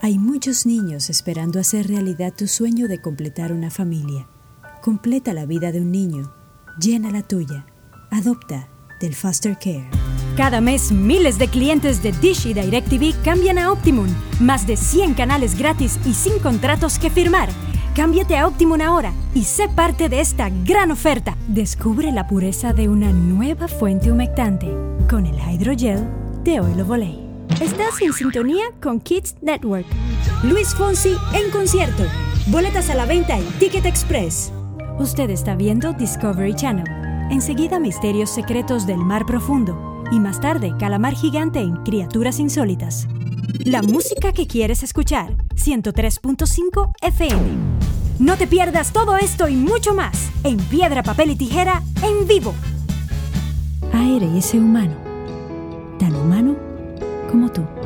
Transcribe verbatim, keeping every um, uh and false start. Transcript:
Hay muchos niños esperando hacer realidad tu sueño de completar una familia. Completa la vida de un niño. Llena la tuya. Adopta del Foster Care. Cada mes, miles de clientes de Dish y DirecTV cambian a Optimum. Más de cien canales gratis y sin contratos que firmar. Cámbiate a Optimum ahora y sé parte de esta gran oferta. Descubre la pureza de una nueva fuente humectante con el hidrogel de Oil of Olay. Estás en sintonía con Kids Network. Luis Fonsi en concierto. Boletas a la venta en Ticket Express. Usted está viendo Discovery Channel. Enseguida, misterios secretos del mar profundo. Y más tarde, calamar gigante en Criaturas Insólitas. La música que quieres escuchar. ciento tres punto cinco F M. No te pierdas todo esto y mucho más en Piedra, Papel y Tijera en vivo. A R S humano. Tan humano como tú.